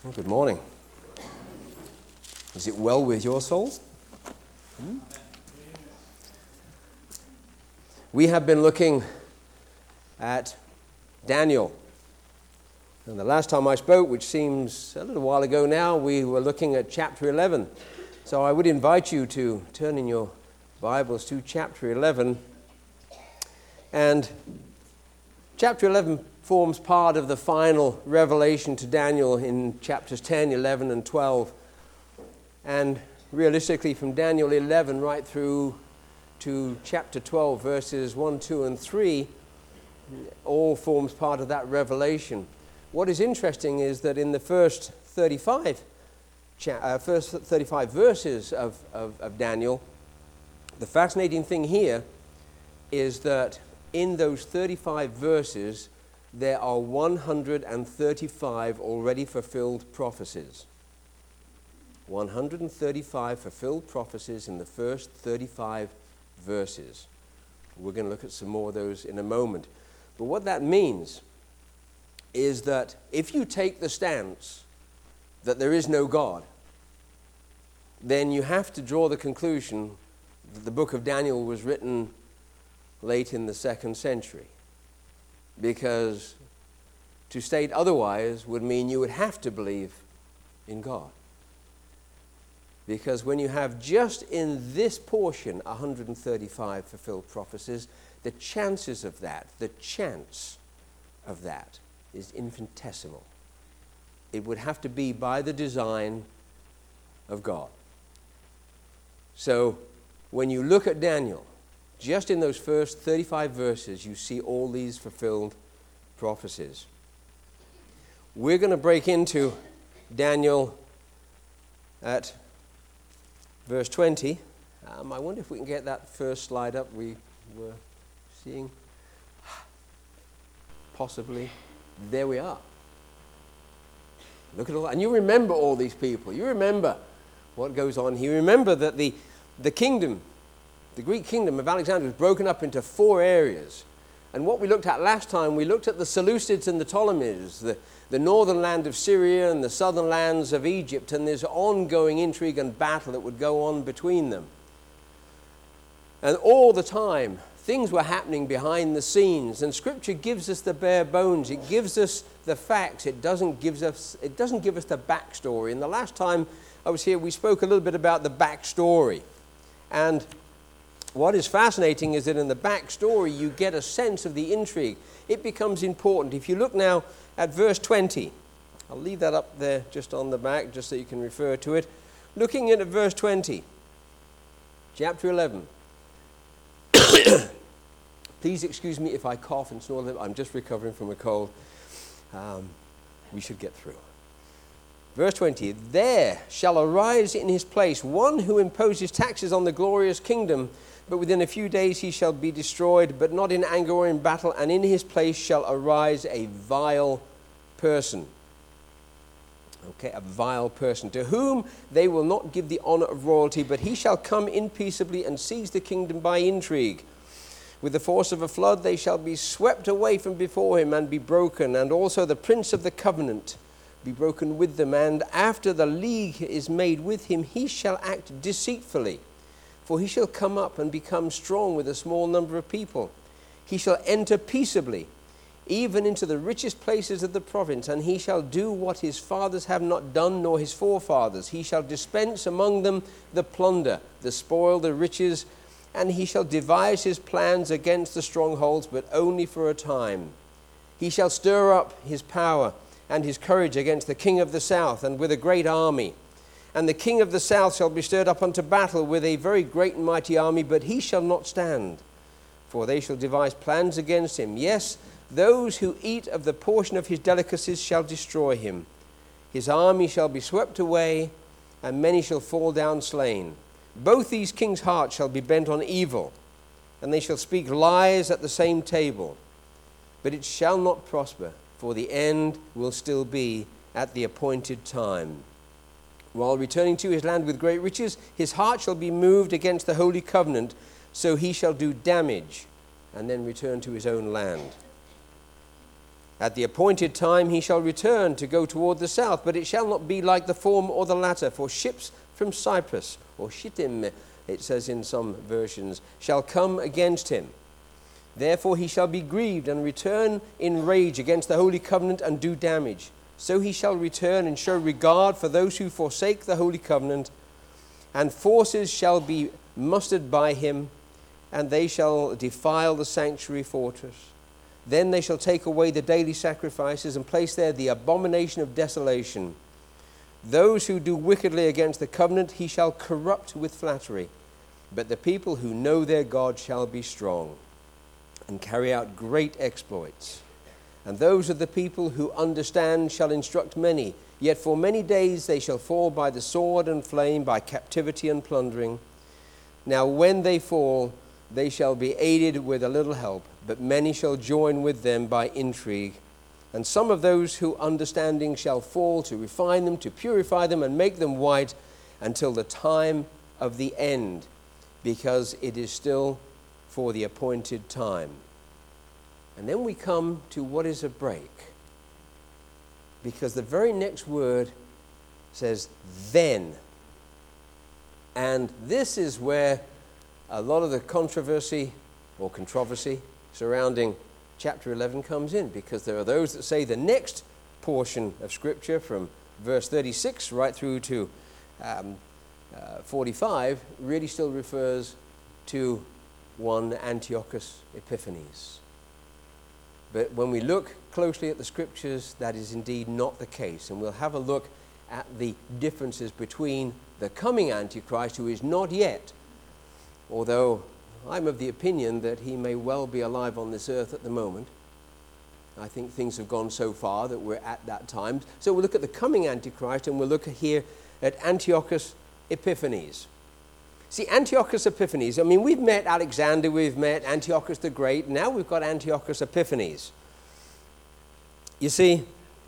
Well, good morning. Is it well with your soul? We have been looking at Daniel. And the last time I spoke, which seems a little while ago now, we were looking at chapter 11. So I would invite you to turn in your Bibles to chapter 11. And chapter 11 forms part of the final revelation to Daniel in chapters 10, 11, and 12. And realistically, from Daniel 11 right through to chapter 12, verses 1, 2, and 3, all forms part of that revelation. What is interesting is that in the first 35 verses of Daniel, the fascinating thing here is that in those 35 verses, there are 135 already fulfilled prophecies. 135 fulfilled prophecies in the first 35 verses. We're going to look at some more of those in a moment. But what that means is that if you take the stance that there is no God, then you have to draw the conclusion that the book of Daniel was written late in the 2nd century. Because to state otherwise would mean you would have to believe in God. Because when you have just in this portion 135 fulfilled prophecies, the chances of that, the chance of that is infinitesimal. It would have to be by the design of God. So when you look at Daniel, just in those first 35 verses, you see all these fulfilled prophecies. We're going to break into Daniel at verse 20. I wonder if we can get that first slide up we were seeing. Possibly. There we are. Look at all that. And you remember all these people. You remember what goes on here. You remember that the kingdom, the Greek kingdom of Alexander, was broken up into 4 areas. And what we looked at last time, we looked at the Seleucids and the Ptolemies, the northern land of Syria and the southern lands of Egypt, and there's ongoing intrigue and battle that would go on between them. And all the time, things were happening behind the scenes, and Scripture gives us the bare bones. It gives us the facts. It doesn't give us the backstory. And the last time I was here, we spoke a little bit about the backstory. And what is fascinating is that in the backstory, you get a sense of the intrigue. It becomes important. If you look now at verse 20, I'll leave that up there just on the back, just so you can refer to it. Looking at verse 20, chapter 11. Please excuse me if I cough and snore. I'm just recovering from a cold. We should get through. Verse 20, there shall arise in his place one who imposes taxes on the glorious kingdom, but within a few days he shall be destroyed, but not in anger or in battle, and in his place shall arise a vile person. Okay, a vile person, to whom they will not give the honor of royalty, but he shall come in peaceably and seize the kingdom by intrigue. With the force of a flood they shall be swept away from before him and be broken, and also the prince of the covenant be broken with them. And after the league is made with him, he shall act deceitfully. For he shall come up and become strong with a small number of people. He shall enter peaceably, even into the richest places of the province, and he shall do what his fathers have not done, nor his forefathers. He shall dispense among them the plunder, the spoil, the riches, and he shall devise his plans against the strongholds, but only for a time. He shall stir up his power and his courage against the king of the south, and with a great army. And the king of the south shall be stirred up unto battle with a very great and mighty army, but he shall not stand, for they shall devise plans against him. Yes, those who eat of the portion of his delicacies shall destroy him. His army shall be swept away, and many shall fall down slain. Both these kings' hearts shall be bent on evil, and they shall speak lies at the same table. But it shall not prosper, for the end will still be at the appointed time. While returning to his land with great riches, his heart shall be moved against the holy covenant, so he shall do damage and then return to his own land. At the appointed time he shall return to go toward the south, but it shall not be like the former or the latter, for ships from Cyprus, or Shittim, it says in some versions, shall come against him. Therefore he shall be grieved and return in rage against the holy covenant and do damage. So he shall return and show regard for those who forsake the holy covenant, and forces shall be mustered by him, and they shall defile the sanctuary fortress. Then they shall take away the daily sacrifices and place there the abomination of desolation. Those who do wickedly against the covenant he shall corrupt with flattery. But the people who know their God shall be strong and carry out great exploits. And those of the people who understand shall instruct many. Yet for many days they shall fall by the sword and flame, by captivity and plundering. Now when they fall, they shall be aided with a little help, but many shall join with them by intrigue. And some of those who understanding shall fall, to refine them, to purify them, and make them white until the time of the end, because it is still for the appointed time. And then we come to what is a break, because the very next word says then. And this is where a lot of the controversy surrounding chapter 11 comes in, because there are those that say the next portion of Scripture from verse 36 right through to 45 really still refers to one Antiochus Epiphanes. But when we look closely at the Scriptures, that is indeed not the case. And we'll have a look at the differences between the coming Antichrist, who is not yet, although I'm of the opinion that he may well be alive on this earth at the moment. I think things have gone so far that we're at that time. So we'll look at the coming Antichrist, and we'll look here at Antiochus Epiphanes. See, Antiochus Epiphanes, I mean, we've met Alexander, we've met Antiochus the Great, now we've got Antiochus Epiphanes. You see,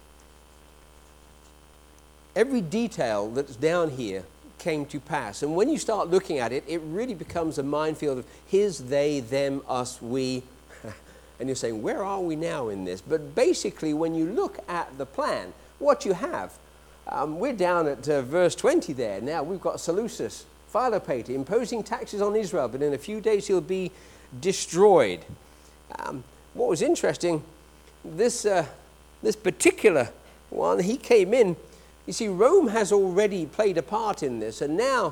every detail that's down here came to pass. And when you start looking at it, it really becomes a minefield of his, they, them, us, we. And you're saying, where are we now in this? But basically, when you look at the plan, what you have, we're down at verse 20 there. Now we've got Seleucus, Philopator, imposing taxes on Israel, but in a few days he'll be destroyed. What was interesting, this particular one, he came in. You see, Rome has already played a part in this, and now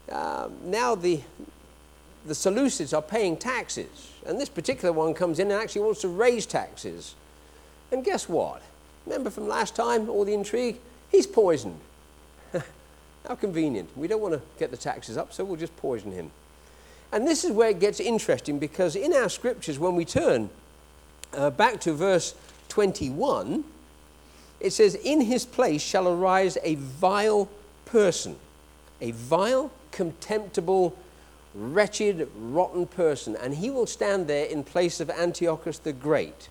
the Seleucids are paying taxes. And this particular one comes in and actually wants to raise taxes. And guess what? Remember from last time, all the intrigue? He's poisoned. How convenient. We don't want to get the taxes up, so we'll just poison him. And this is where it gets interesting, because in our scriptures, when we turn back to verse 21, it says, in his place shall arise a vile person, a vile, contemptible, wretched, rotten person, and he will stand there in place of Antiochus the Great.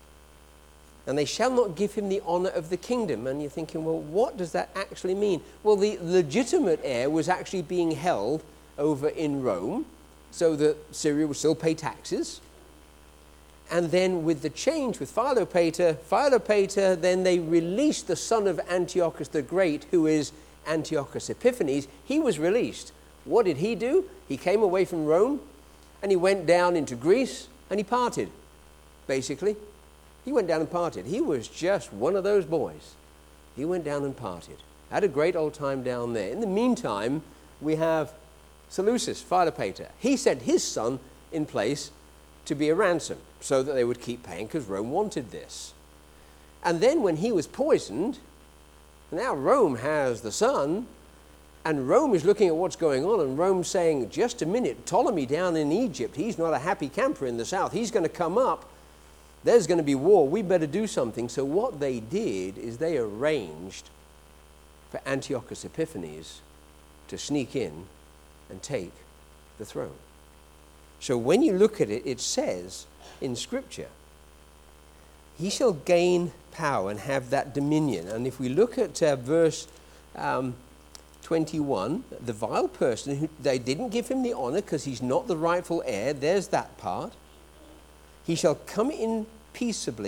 And they shall not give him the honor of the kingdom. And you're thinking, well, what does that actually mean? Well, the legitimate heir was actually being held over in Rome, so that Syria would still pay taxes. And then with the change with Philopator, then they released the son of Antiochus the Great, who is Antiochus Epiphanes. He was released. What did he do? He came away from Rome, and he went down into Greece, and he parted, basically. He went down and parted. He was just one of those boys. He went down and parted. Had a great old time down there. In the meantime, we have Seleucus, Philopator. He sent his son in place to be a ransom, so that they would keep paying, because Rome wanted this. And then when he was poisoned, now Rome has the son, and Rome is looking at what's going on, and Rome's saying, just a minute, Ptolemy down in Egypt, he's not a happy camper in the south. He's going to come up. There's going to be war. We better do something. So what they did is they arranged for Antiochus Epiphanes to sneak in and take the throne. So when you look at it, it says in Scripture, he shall gain power and have that dominion. And if we look at verse 21, the vile person, who they didn't give him the honor because he's not the rightful heir, there's that part. He shall come in peaceably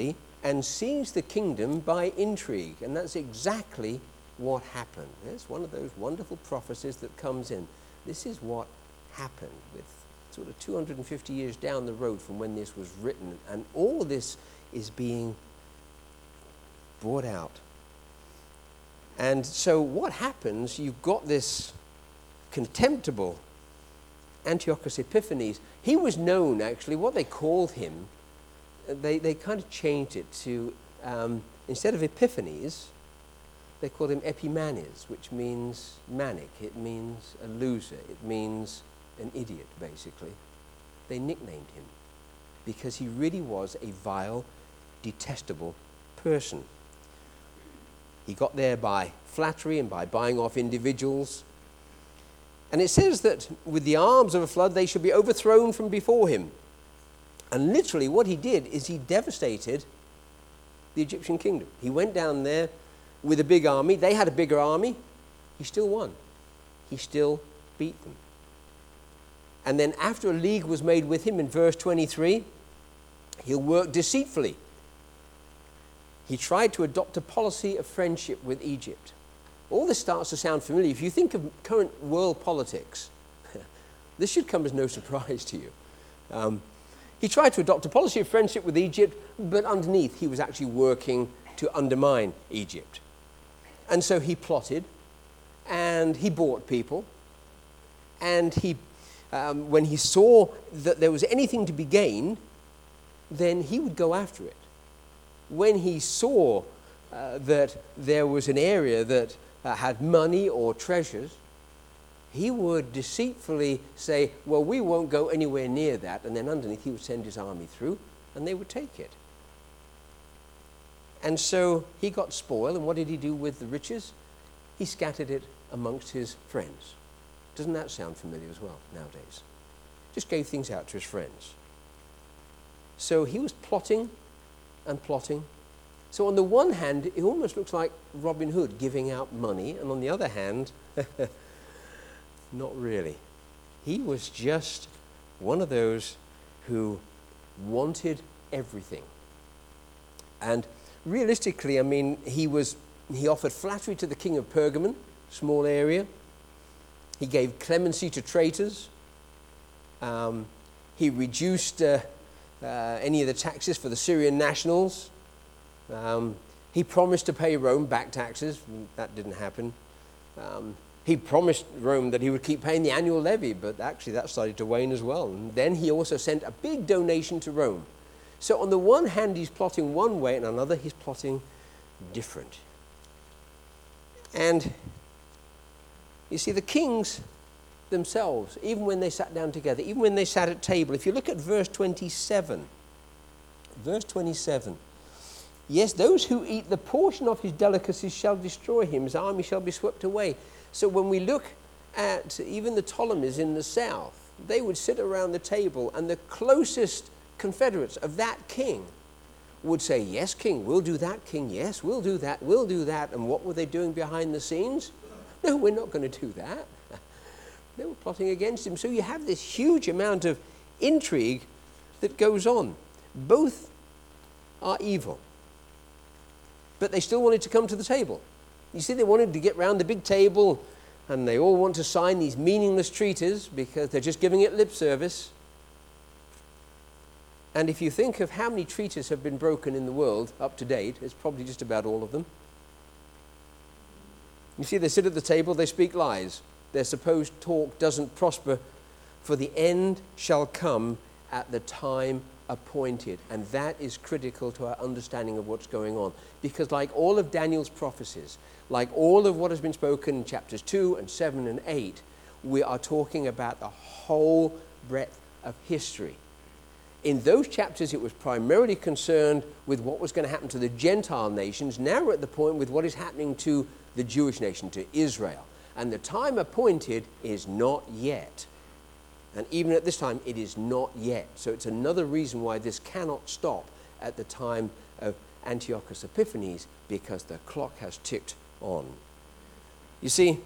and seize the kingdom by intrigue. And that's exactly what happened. It's one of those wonderful prophecies that comes in. This is what happened with sort of 250 years down the road from when this was written. And all this is being brought out. And so what happens, you've got this contemptible Antiochus Epiphanes. He was known, actually, what they called him, they kind of changed it to, instead of Epiphanes, they called him Epimanes, which means manic. It means a loser. It means an idiot, basically. They nicknamed him because he really was a vile, detestable person. He got there by flattery and by buying off individuals. And it says that with the arms of a flood, they should be overthrown from before him. And literally what he did is he devastated the Egyptian kingdom. He went down there with a big army. They had a bigger army. He still won. He still beat them. And then after a league was made with him in verse 23, he'll work deceitfully. He tried to adopt a policy of friendship with Egypt. All this starts to sound familiar. If you think of current world politics, this should come as no surprise to you. He tried to adopt a policy of friendship with Egypt, but underneath he was actually working to undermine Egypt. And so he plotted, and he bought people, and when he saw that there was anything to be gained, then he would go after it. When he saw that there was an area that had money or treasures, he would deceitfully say, well, we won't go anywhere near that. And then underneath he would send his army through and they would take it. And so he got spoil, and what did he do with the riches? He scattered it amongst his friends. Doesn't that sound familiar as well nowadays? Just gave things out to his friends. So he was plotting and plotting. So on the one hand, it almost looks like Robin Hood giving out money, and on the other hand, not really. He was just one of those who wanted everything. And realistically, I mean, he offered flattery to the king of Pergamon, small area. He gave clemency to traitors. He reduced any of the taxes for the Syrian nationals. He promised to pay Rome back taxes. That didn't happen. He promised Rome that he would keep paying the annual levy, but actually that started to wane as well. And then he also sent a big donation to Rome. So on the one hand, he's plotting one way, and on another, he's plotting different. And you see, the kings themselves, even when they sat down together, even when they sat at table, if you look at verse 27, yes, those who eat the portion of his delicacies shall destroy him, his army shall be swept away. So when we look at even the Ptolemies in the south, they would sit around the table, and the closest confederates of that king would say, yes, king, we'll do that, king, yes, we'll do that, we'll do that. And what were they doing behind the scenes? No, we're not going to do that. They were plotting against him. So you have this huge amount of intrigue that goes on. Both are evil, but they still wanted to come to the table. You see, they wanted to get round the big table, and they all want to sign these meaningless treaties because they're just giving it lip service. And if you think of how many treaties have been broken in the world up to date, it's probably just about all of them. You see, they sit at the table, they speak lies. Their supposed talk doesn't prosper, for the end shall come at the time appointed. And that is critical to our understanding of what's going on. Because like all of Daniel's prophecies, like all of what has been spoken in chapters 2 and 7 and 8, we are talking about the whole breadth of history. In those chapters, it was primarily concerned with what was going to happen to the Gentile nations. Now we're at the point with what is happening to the Jewish nation, to Israel. And the time appointed is not yet. And even at this time, it is not yet. So it's another reason why this cannot stop at the time of Antiochus Epiphanes, because the clock has ticked on. You see,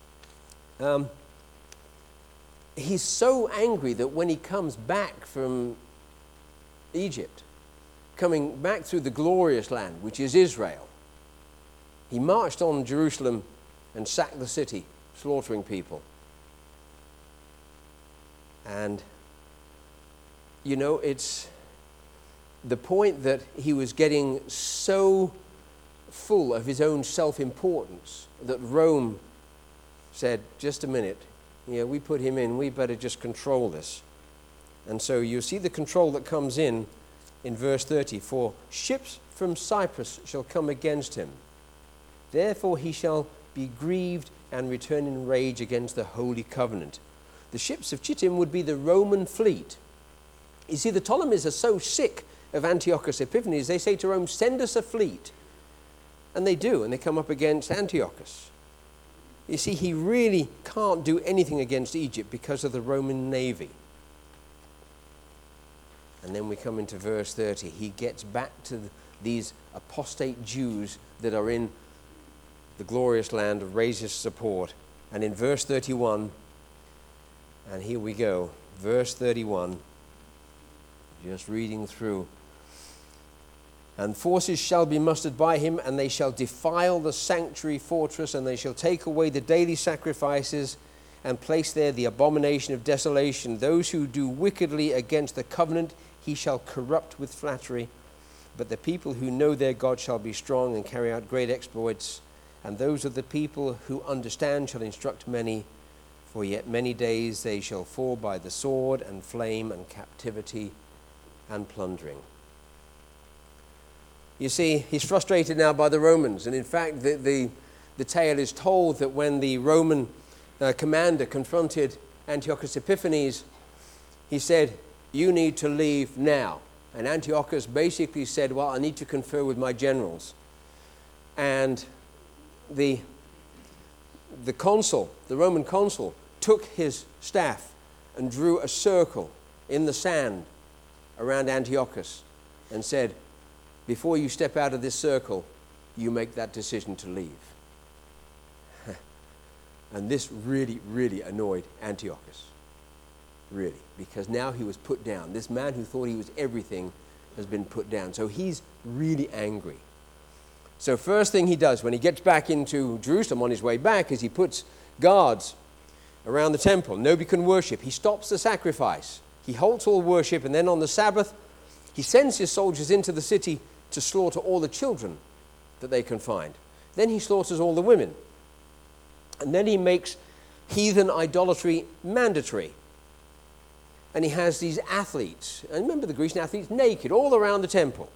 he's so angry that when he comes back from Egypt, coming back through the glorious land, which is Israel, he marched on Jerusalem and sacked the city, slaughtering people. And, it's the point that he was getting so full of his own self-importance that Rome said, just a minute, we put him in, we better just control this. And so you see the control that comes in verse 30. For ships from Cyprus shall come against him. Therefore he shall be grieved and return in rage against the holy covenant. The ships of Chittim would be the Roman fleet. You see, the Ptolemies are so sick of Antiochus Epiphanes, they say to Rome, send us a fleet. And they do, and they come up against Antiochus. You see, he really can't do anything against Egypt because of the Roman navy. And then we come into verse 30. He gets back to these apostate Jews that are in the glorious land of raises support. And in verse 31, and here we go, verse 31, just reading through. And forces shall be mustered by him, and they shall defile the sanctuary fortress, and they shall take away the daily sacrifices, and place there the abomination of desolation. Those who do wickedly against the covenant he shall corrupt with flattery. But the people who know their God shall be strong and carry out great exploits. And those of the people who understand shall instruct many. For yet many days they shall fall by the sword and flame and captivity and plundering. You see, he's frustrated now by the Romans. And in fact, the tale is told that when the Roman commander confronted Antiochus Epiphanes, he said, you need to leave now. And Antiochus basically said, well, I need to confer with my generals. And the consul, the Roman consul, took his staff and drew a circle in the sand around Antiochus and said, before you step out of this circle, you make that decision to leave. And this really, really annoyed Antiochus. Really, because now he was put down. This man who thought he was everything has been put down. So he's really angry. So first thing he does when he gets back into Jerusalem on his way back is he puts guards around the temple. Nobody can worship. He stops the sacrifice. He halts all worship, and then on the Sabbath, he sends his soldiers into the city to slaughter all the children that they can find. Then he slaughters all the women. And then he makes heathen idolatry mandatory. And he has these athletes, and remember the Grecian athletes, naked all around the temple.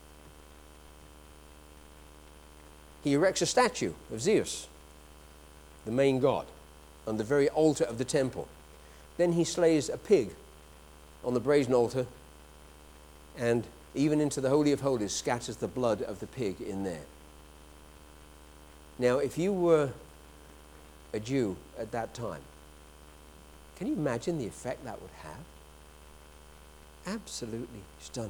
He erects a statue of Zeus, the main god, on the very altar of the temple. Then he slays a pig on the brazen altar, and even into the Holy of Holies scatters the blood of the pig in there. Now, if you were a Jew at that time, can you imagine the effect that would have? Absolutely stunning.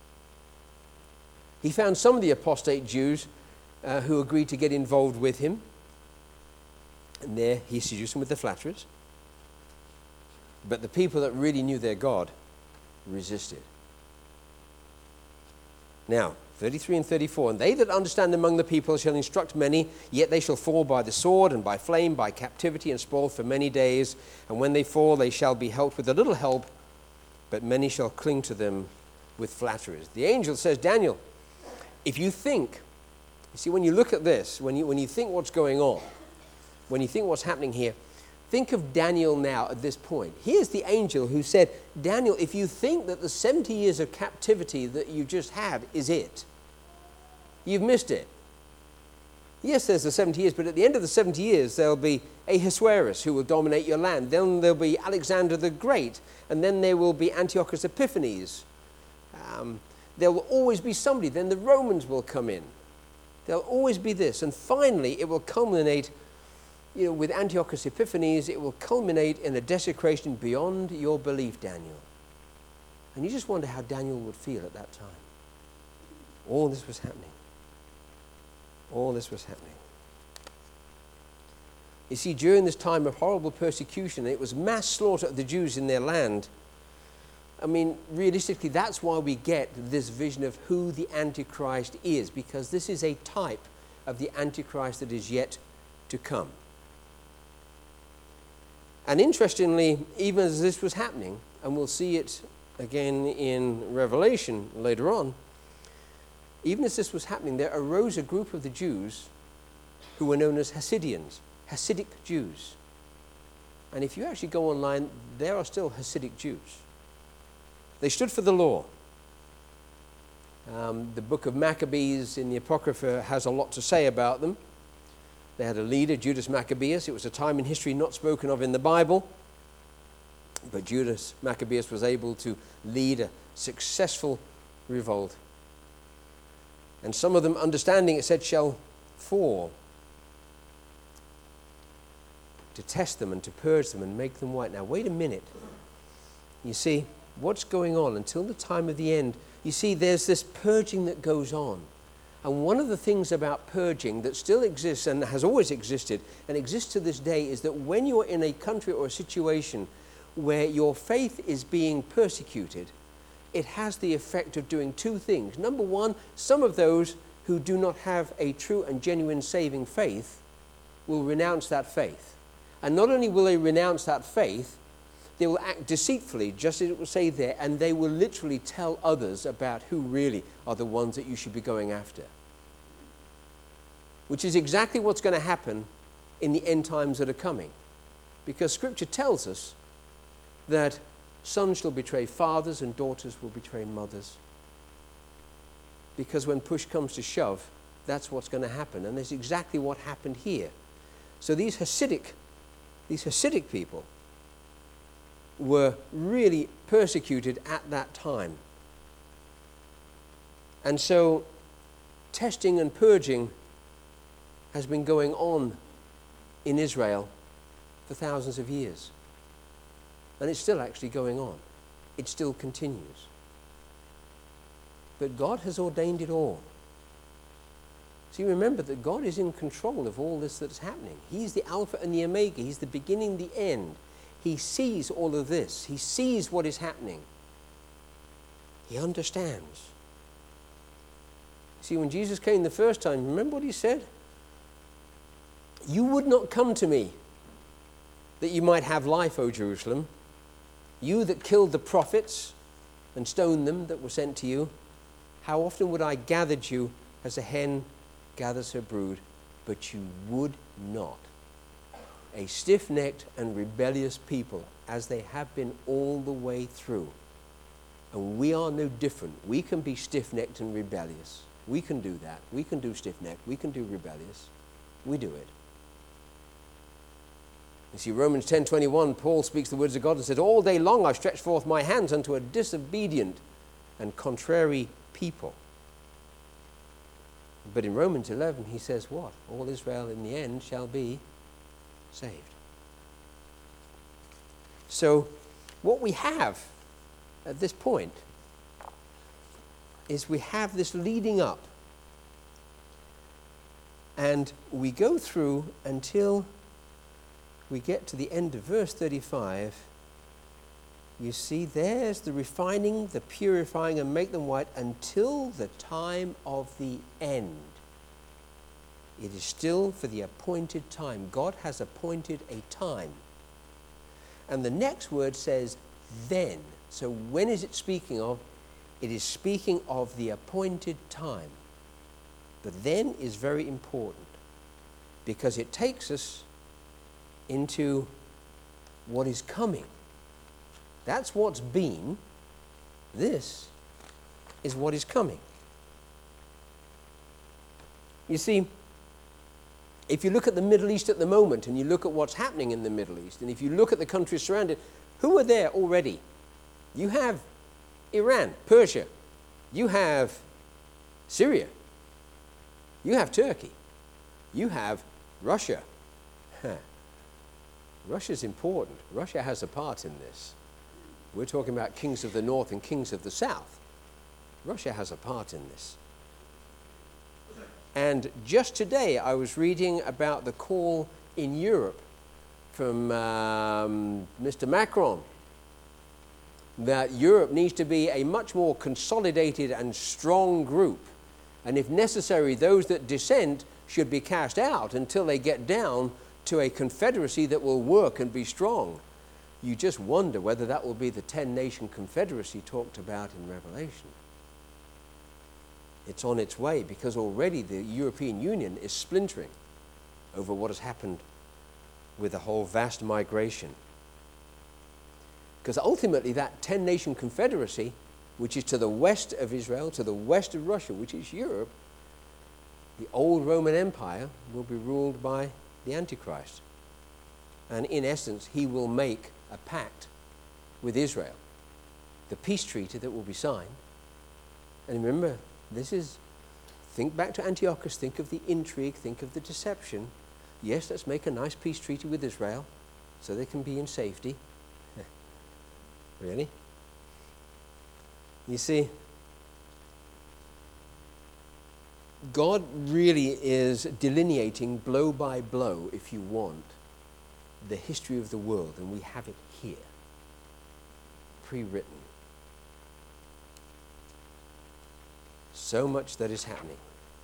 He found some of the apostate Jews who agreed to get involved with him. And there he seduced them with the flatterers. But the people that really knew their God resisted. Now, 33 and 34, and they that understand among the people shall instruct many, yet they shall fall by the sword and by flame, by captivity and spoil for many days. And when they fall, they shall be helped with a little help, but many shall cling to them with flatterers. The angel says, Daniel, if you think, you see, when you look at this, when you think what's going on, when you think what's happening here, think of Daniel now at this point. Here's the angel who said, Daniel, if you think that the 70 years of captivity that you just had is it, you've missed it. Yes, there's the 70 years, but at the end of the 70 years, there'll be Ahasuerus who will dominate your land. Then there'll be Alexander the Great, and then there will be Antiochus Epiphanes. There will always be somebody. Then the Romans will come in. There'll always be this. And finally, it will culminate, with Antiochus Epiphanes, it will culminate in a desecration beyond your belief, Daniel. And you just wonder how Daniel would feel at that time. All this was happening. All this was happening. You see, during this time of horrible persecution, it was mass slaughter of the Jews in their land. I mean, realistically, that's why we get this vision of who the Antichrist is, because this is a type of the Antichrist that is yet to come. And interestingly, even as this was happening, and we'll see it again in Revelation later on, even as this was happening, there arose a group of the Jews who were known as Hasidians, Hasidic Jews. And if you actually go online, there are still Hasidic Jews. They stood for the law. The book of Maccabees in the Apocrypha has a lot to say about them. They had a leader, Judas Maccabeus. It was a time in history not spoken of in the Bible, but Judas Maccabeus was able to lead a successful revolt. And some of them, understanding it, said, shall fall, to test them and to purge them and make them white. Now, wait a minute. You see, what's going on until the time of the end? You see, there's this purging that goes on. And one of the things about purging that still exists and has always existed and exists to this day is that when you're in a country or a situation where your faith is being persecuted, it has the effect of doing two things. Number one, some of those who do not have a true and genuine saving faith will renounce that faith. And not only will they renounce that faith, they will act deceitfully, just as it will say there, and they will literally tell others about who really are the ones that you should be going after. Which is exactly what's going to happen in the end times that are coming. Because Scripture tells us that sons shall betray fathers and daughters will betray mothers. Because when push comes to shove, that's what's going to happen. And that's exactly what happened here. So these Hasidic people were really persecuted at that time. And so testing and purging has been going on in Israel for thousands of years. And it's still actually going on. It still continues. But God has ordained it all. See, remember that God is in control of all this that's happening. He's the Alpha and the Omega. He's the beginning, the end. He sees all of this. He sees what is happening. He understands. See, when Jesus came the first time, remember what he said? You would not come to me that you might have life, O Jerusalem. You that killed the prophets and stoned them that were sent to you. How often would I gathered you as a hen gathers her brood, but you would not. A stiff-necked and rebellious people, as they have been all the way through. And we are no different. We can be stiff-necked and rebellious. We can do that. We can do stiff-necked. We can do rebellious. We do it. You see, Romans 10:21, Paul speaks the words of God and said, all day long I stretched forth my hands unto a disobedient and contrary people. But in Romans 11, he says what? All Israel in the end shall be saved. So what we have at this point is we have this leading up. And we go through until we get to the end of verse 35. You see, there's the refining, the purifying, and make them white until the time of the end. It is still for the appointed time. God has appointed a time. And the next word says, then. So when is it speaking of? It is speaking of the appointed time. But then is very important because it takes us into what is coming. That's what's been. This is what is coming. You see, if you look at the Middle East at the moment and you look at what's happening in the Middle East, and if you look at the countries surrounded, who are there already? You have Iran, Persia. You have Syria. You have Turkey. You have Russia. Russia's important. Russia has a part in this. We're talking about kings of the north and kings of the south. Russia has a part in this. And just today I was reading about the call in Europe from Mr. Macron that Europe needs to be a much more consolidated and strong group. And if necessary, those that dissent should be cast out until they get down to a confederacy that will work and be strong. You just wonder whether that will be the 10-nation confederacy talked about in Revelation. It's on its way, because already the European Union is splintering over what has happened with the whole vast migration. Because ultimately that 10-nation confederacy, which is to the west of Israel, to the west of Russia, which is Europe, the old Roman Empire will be ruled by the Antichrist. And in essence, he will make a pact with Israel, the peace treaty that will be signed. And remember, think back to Antiochus, think of the intrigue, think of the deception. Yes, let's make a nice peace treaty with Israel so they can be in safety. Really? You see, God really is delineating blow by blow, if you want, the history of the world, and we have it here, pre-written. So much that is happening.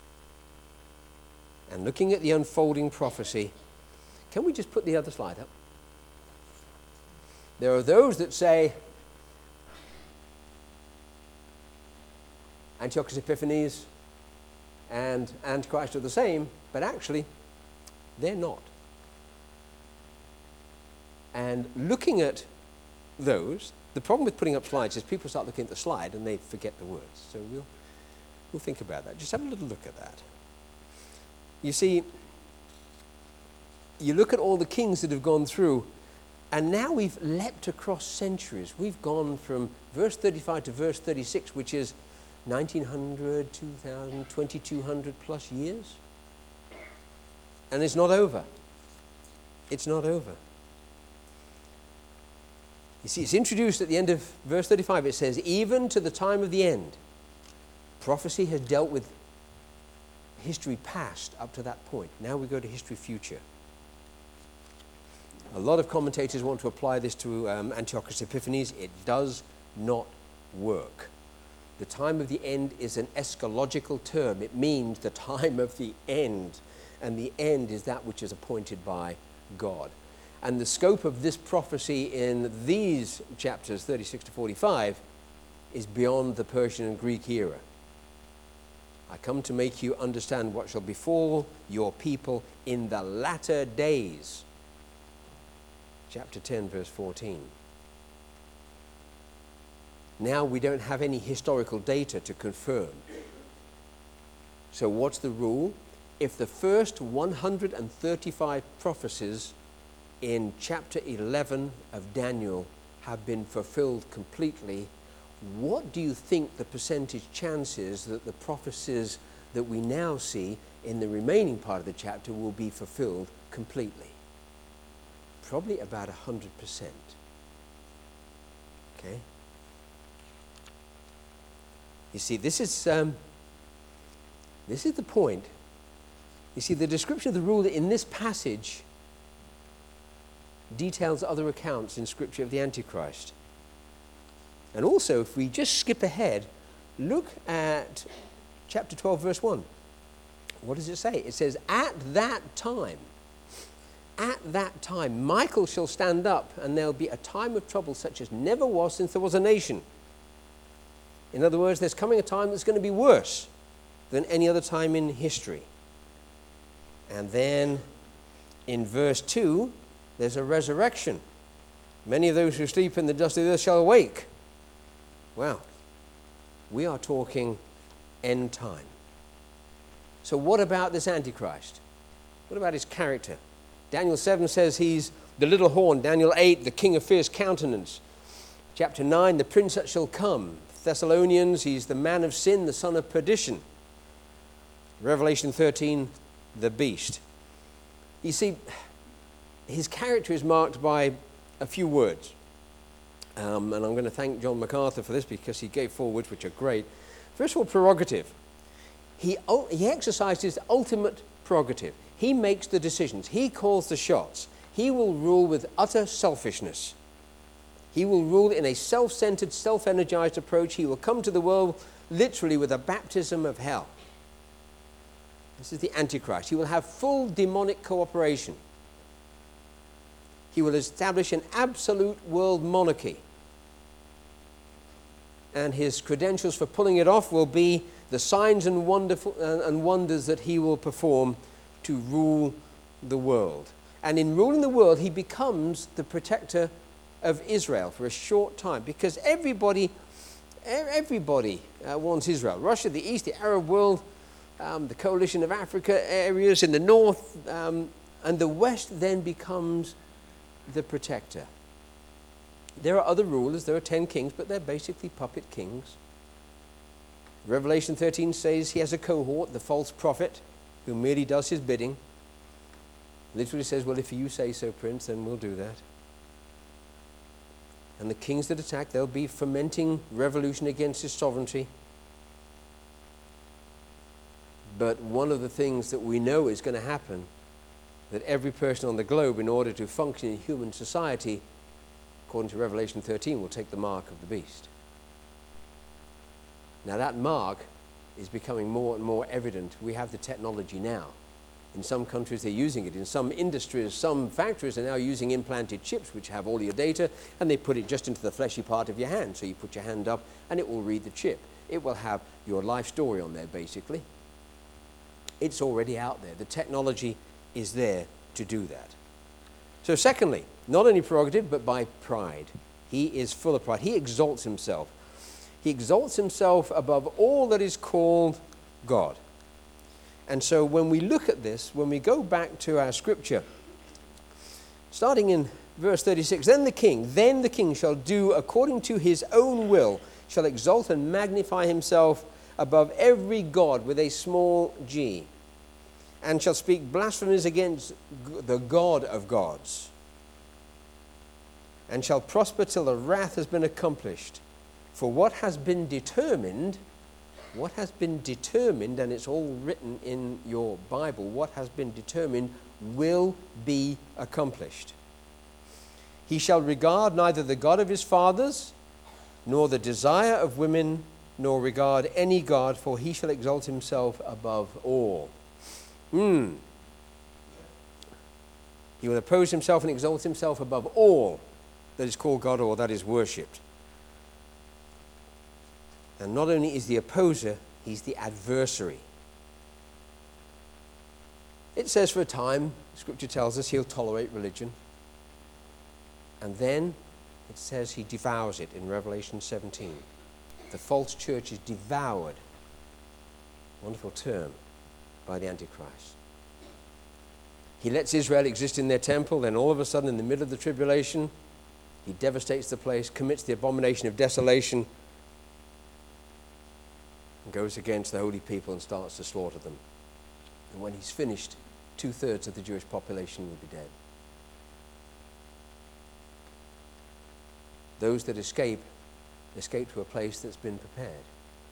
And looking at the unfolding prophecy, can we just put the other slide up? There are those that say Antiochus Epiphanes and Antichrist are the same, but actually they're not. And looking at those, the problem with putting up slides is people start looking at the slide and they forget the words. So we'll think about that. Just have a little look at that. You see, you look at all the kings that have gone through, and now we've leapt across centuries. We've gone from verse 35 to verse 36, which is 1900, 2000, 2200 plus years. And it's not over. It's not over. You see, it's introduced at the end of verse 35. It says, even to the time of the end. Prophecy has dealt with history past up to that point. Now we go to history future. A lot of commentators want to apply this to Antiochus Epiphanes. It does not work. The time of the end is an eschatological term. It means the time of the end. And the end is that which is appointed by God. And the scope of this prophecy in these chapters, 36 to 45, is beyond the Persian and Greek era. I come to make you understand what shall befall your people in the latter days. Chapter 10, verse 14. Now we don't have any historical data to confirm. So what's the rule? If the first 135 prophecies in chapter 11 of Daniel have been fulfilled completely, what do you think the percentage chance is that the prophecies that we now see in the remaining part of the chapter will be fulfilled completely? Probably about 100%. Okay? You see, this is the point. You see, the description of the rule in this passage details other accounts in Scripture of the Antichrist. And also, if we just skip ahead, look at chapter 12, verse 1. What does it say? It says, at that time, Michael shall stand up, and there'll be a time of trouble such as never was since there was a nation. In other words, there's coming a time that's going to be worse than any other time in history. And then in verse 2, there's a resurrection. Many of those who sleep in the dust of the earth shall awake. Wow. We are talking end time. So what about this Antichrist? What about his character? Daniel 7 says he's the little horn. Daniel 8, the king of fierce countenance. Chapter 9, the prince that shall come. Thessalonians, he's the man of sin, the son of perdition. Revelation 13, the beast. You see, his character is marked by a few words. And I'm going to thank John MacArthur for this because he gave 4 words which are great. First of all, prerogative. He exercises ultimate prerogative. He makes the decisions. He calls the shots. He will rule with utter selfishness. He will rule in a self-centered, self-energized approach. He will come to the world literally with a baptism of hell. This is the Antichrist. He will have full demonic cooperation. He will establish an absolute world monarchy. And his credentials for pulling it off will be the signs and wonders that he will perform to rule the world. And in ruling the world, he becomes the protector of Israel for a short time, because everybody wants Israel. Russia, the East, the Arab world, the coalition of Africa areas in the north, and the West then becomes the protector. There are other rulers, there are 10 kings, but they're basically puppet kings. Revelation 13 says he has a cohort, the false prophet, who merely does his bidding. Literally says, well, if you say so, Prince, then we'll do that. And the kings that attack, they'll be fomenting revolution against his sovereignty. But one of the things that we know is going to happen, that every person on the globe, in order to function in human society, according to Revelation 13, will take the mark of the beast. Now that mark is becoming more and more evident. We have the technology now. In some countries they're using it. In some industries, some factories are now using implanted chips which have all your data, and they put it just into the fleshy part of your hand. So you put your hand up and it will read the chip. It will have your life story on there, basically. It's already out there. The technology is there to do that. So secondly, not only prerogative, but by pride. He is full of pride. He exalts himself. He exalts himself above all that is called God. And so when we look at this, when we go back to our scripture, starting in verse 36, then the king shall do according to his own will, shall exalt and magnify himself above every god with a small g, and shall speak blasphemies against the God of gods, and shall prosper till the wrath has been accomplished. For what has been determined, and it's all written in your Bible, what has been determined will be accomplished. He shall regard neither the God of his fathers, nor the desire of women, nor regard any God, for he shall exalt himself above all. He will oppose himself and exalt himself above all that is called God or that is worshipped. And not only is the opposer, he's the adversary. It says for a time, Scripture tells us he'll tolerate religion. And then it says he devours it in Revelation 17. The false church is devoured, wonderful term, by the Antichrist. He lets Israel exist in their temple, then all of a sudden in the middle of the tribulation, he devastates the place, commits the abomination of desolation, and goes against the holy people and starts to slaughter them. And when he's finished, 2/3 of the Jewish population will be dead. Those that escape to a place that's been prepared.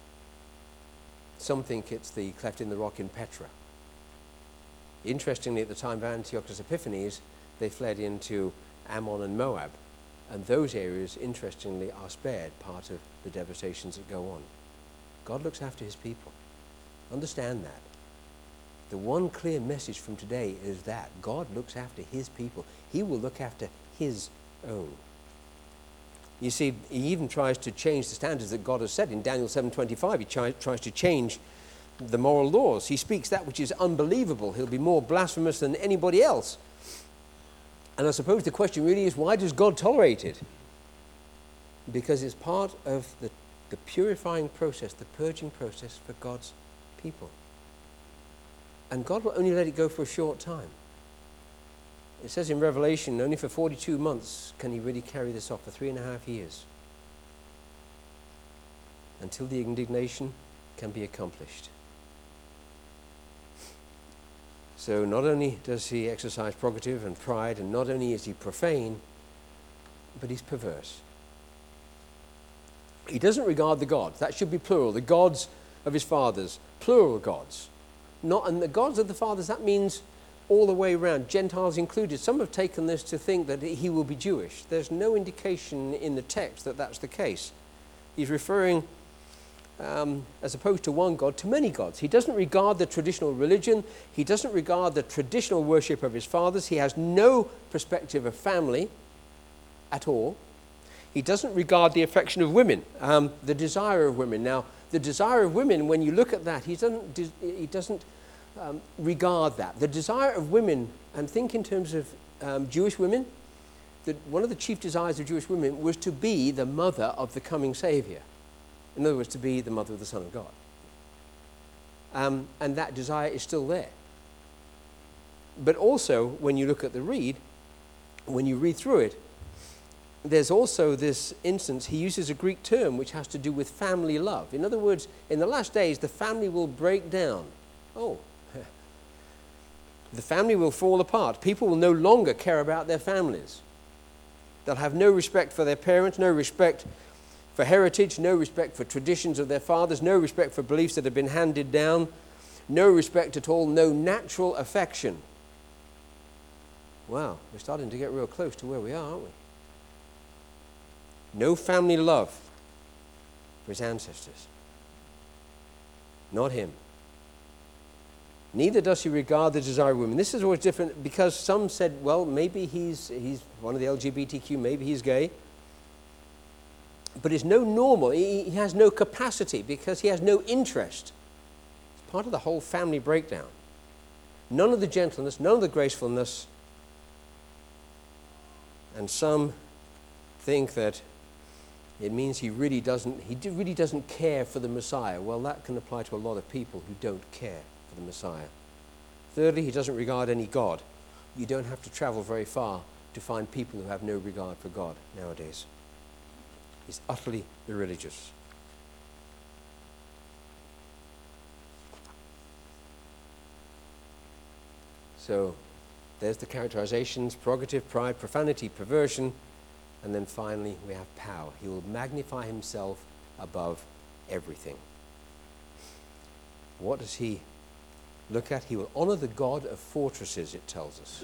Some think it's the cleft in the rock in Petra. Interestingly, at the time of Antiochus Epiphanes, they fled into Ammon and Moab. And those areas, interestingly, are spared part of the devastations that go on. God looks after his people. Understand that. The one clear message from today is that God looks after his people. He will look after his own. You see, he even tries to change the standards that God has set. In Daniel 7:25, he tries to change the moral laws. He speaks that which is unbelievable. He'll be more blasphemous than anybody else. And I suppose the question really is, why does God tolerate it? Because it's part of the purifying process, the purging process for God's people. And God will only let it go for a short time. It says in Revelation, only for 42 months can he really carry this off, for 3.5 years, until the indignation can be accomplished. So not only does he exercise prerogative and pride, and not only is he profane, but he's perverse. He doesn't regard the gods. That should be plural. The gods of his fathers. Plural gods. And the gods of the fathers, that means all the way around, Gentiles included. Some have taken this to think that he will be Jewish. There's no indication in the text that that's the case. He's referring, as opposed to one God, to many gods. He doesn't regard the traditional religion. He doesn't regard the traditional worship of his fathers. He has no perspective of family at all. He doesn't regard the affection of women, the desire of women. Now, the desire of women, when you look at that, he doesn't regard that. The desire of women, and think in terms of Jewish women, that one of the chief desires of Jewish women was to be the mother of the coming Savior. In other words, to be the mother of the Son of God. And that desire is still there. But also, when you look at the read, when you read through it, there's also this instance, he uses a Greek term which has to do with family love. In other words, in the last days, the family will break down. The family will fall apart. People will no longer care about their families. They'll have no respect for their parents, no respect for heritage, no respect for traditions of their fathers, no respect for beliefs that have been handed down, no respect at all, no natural affection. Wow, we're starting to get real close to where we are, aren't we? No family love for his ancestors. Not him. Neither does he regard the desire of women. This is always different because some said, well, maybe he's one of the LGBTQ, maybe he's gay. But it's no normal. He has no capacity because he has no interest. It's part of the whole family breakdown. None of the gentleness, none of the gracefulness. And some think that it means he really doesn't care for the Messiah. Well, that can apply to a lot of people who don't care for the Messiah. Thirdly, he doesn't regard any God. You don't have to travel very far to find people who have no regard for God nowadays. He's utterly irreligious. So there's the characterizations: prerogative, pride, profanity, perversion. And then finally, we have power. He will magnify himself above everything. What does he look at? He will honor the God of fortresses, it tells us.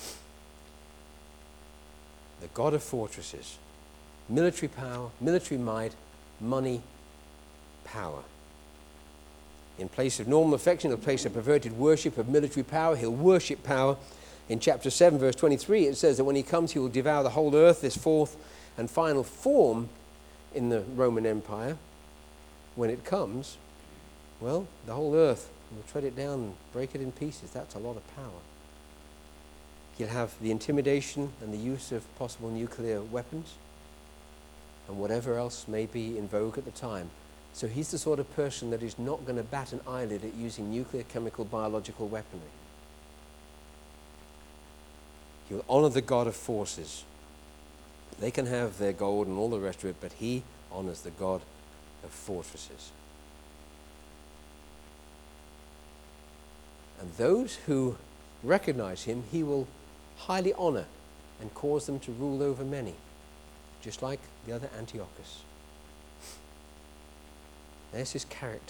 The God of fortresses. Military power, military might, money, power. In place of normal affection, in place of perverted worship of military power, he'll worship power. In chapter 7, verse 23, it says that when he comes, he will devour the whole earth, this fourth and final form in the Roman Empire. When it comes, well, the whole earth will tread it down and break it in pieces. That's a lot of power. He'll have the intimidation and the use of possible nuclear weapons and whatever else may be in vogue at the time. So he's the sort of person that is not going to bat an eyelid at using nuclear, chemical, biological weaponry. He will honor the God of forces. They can have their gold and all the rest of it, but he honors the God of fortresses. And those who recognize him, he will highly honor and cause them to rule over many, just like the other Antiochus. There's his character.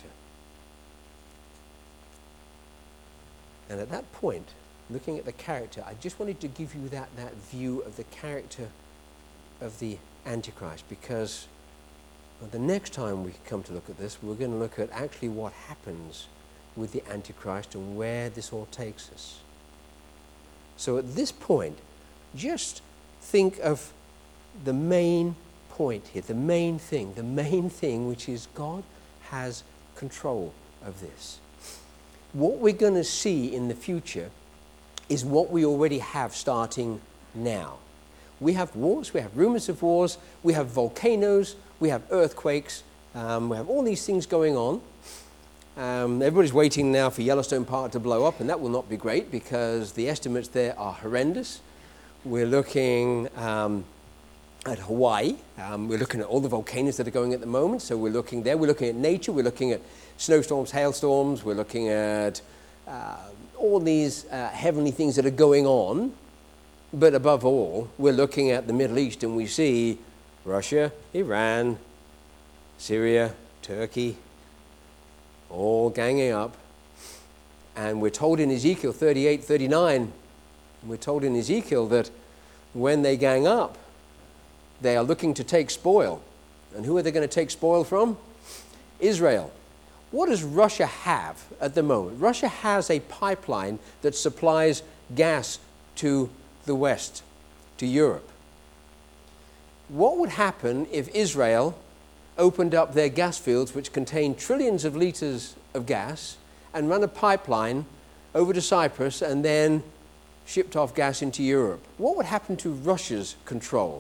And at that point, looking at the character, I just wanted to give you that view of the character of the Antichrist, because the next time we come to look at this, we're going to look at actually what happens with the Antichrist and where this all takes us. So at this point, just think of the main point here, the main thing, which is God has control of this. What we're going to see in the future is what we already have starting now. We have wars, we have rumors of wars, we have volcanoes, we have earthquakes, we have all these things going on. Everybody's waiting now for Yellowstone Park to blow up, and that will not be great because the estimates there are horrendous. We're looking at Hawaii. We're looking at all the volcanoes that are going at the moment, so we're looking there. We're looking at nature, we're looking at snowstorms, hailstorms, we're looking at all these heavenly things that are going on. But above all, we're looking at the Middle East, and we see Russia, Iran, Syria, Turkey, all ganging up. And we're told in Ezekiel 38:39, we're told in Ezekiel that when they gang up, they are looking to take spoil. And who are they going to take spoil from? Israel. What does Russia have at the moment? Russia has a pipeline that supplies gas to the West, to Europe. What would happen if Israel opened up their gas fields, which contain trillions of liters of gas, and ran a pipeline over to Cyprus and then shipped off gas into Europe? What would happen to Russia's control?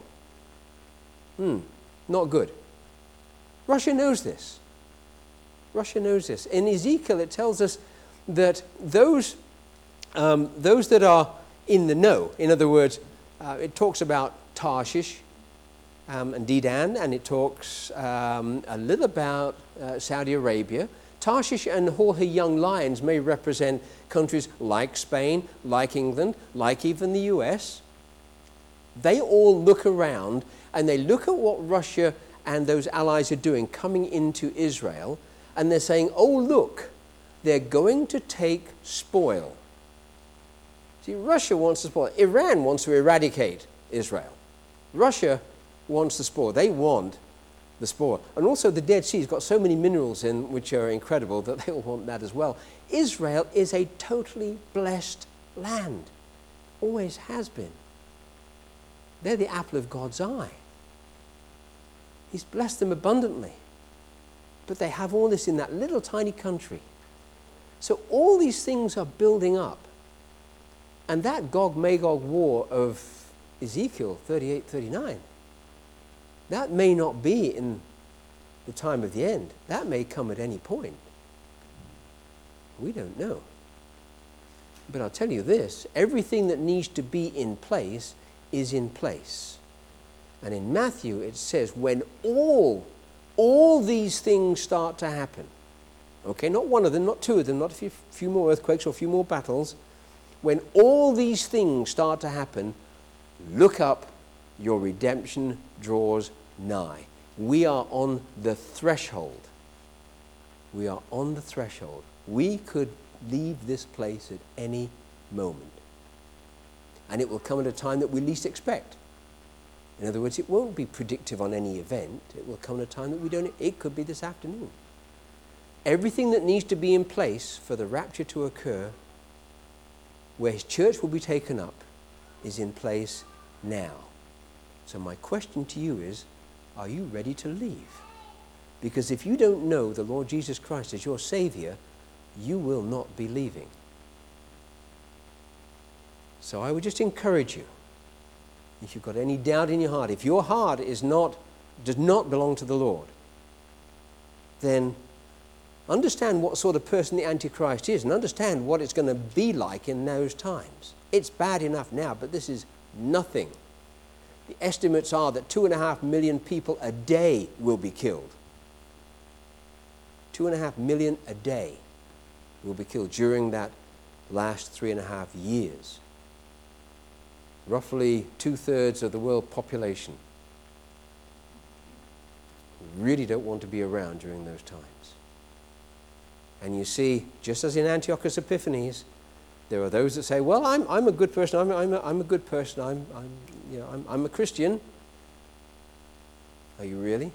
Not good. Russia knows this. Russia knows this. In Ezekiel, it tells us that those that are in the know, in other words, it talks about Tarshish and Dedan, and it talks a little about Saudi Arabia. Tarshish and all her young lions may represent countries like Spain, like England, like even the US. They all look around and they look at what Russia and those allies are doing coming into Israel, and they're saying, oh, look, they're going to take spoil. See, Russia wants the spoil. Iran wants to eradicate Israel. Russia wants the spoil. They want the spoil. And also the Dead Sea has got so many minerals in which are incredible that they all want that as well. Israel is a totally blessed land. Always has been. They're the apple of God's eye. He's blessed them abundantly. But they have all this in that little tiny country. So all these things are building up. And that Gog-Magog war of Ezekiel 38-39, that may not be in the time of the end. That may come at any point. We don't know. But I'll tell you this, everything that needs to be in place is in place. And in Matthew it says when all these things start to happen, okay, not one of them, not two of them, not a few more earthquakes or a few more battles, when all these things start to happen, look up, your redemption draws nigh. We are on the threshold. We are on the threshold. We could leave this place at any moment. And it will come at a time that we least expect. In other words, it won't be predictive on any event. It will come at a time that we don't. It could be this afternoon. Everything that needs to be in place for the rapture to occur, where his church will be taken up, is in place now. So my question to you is, are you ready to leave? Because if you don't know the Lord Jesus Christ as your Savior, you will not be leaving. So I would just encourage you, if you've got any doubt in your heart, if your heart does not belong to the Lord, then understand what sort of person the Antichrist is and understand what it's going to be like in those times. It's bad enough now, but this is nothing. The estimates are that 2.5 million people a day will be killed. 2.5 million a day will be killed during that last 3.5 years. Roughly 2/3 of the world population really don't want to be around during those times. And you see, just as in Antiochus Epiphanes, there are those that say, well, I'm a good person, I'm a good person, I'm a Christian. Are you really?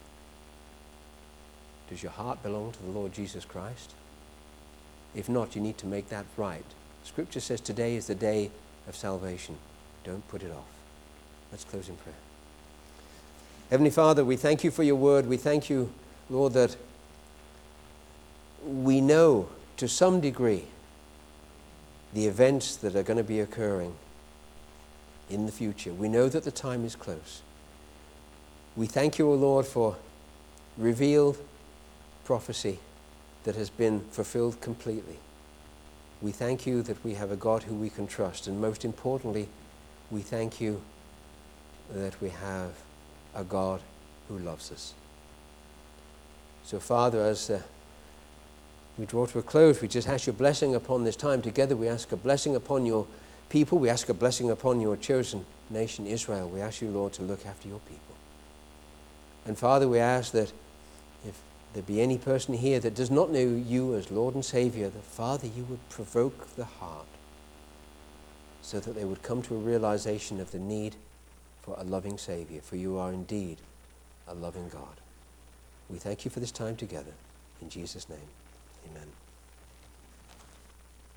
Does your heart belong to the Lord Jesus Christ? If not, you need to make that right. Scripture says today is the day of salvation. Don't put it off. Let's close in prayer. Heavenly Father, we thank you for your word. We thank you, Lord, that we know to some degree the events that are going to be occurring in the future. We know that the time is close. We thank you, O Lord, for revealed prophecy that has been fulfilled completely. We thank you that we have a God who we can trust, and most importantly, we thank you that we have a God who loves us. So, Father, as we draw to a close, we just ask your blessing upon this time together. We ask a blessing upon your people. We ask a blessing upon your chosen nation, Israel. We ask you, Lord, to look after your people. And Father, we ask that if there be any person here that does not know you as Lord and Savior, that, Father, you would provoke the heart so that they would come to a realization of the need for a loving Savior, for you are indeed a loving God. We thank you for this time together. In Jesus' name, amen.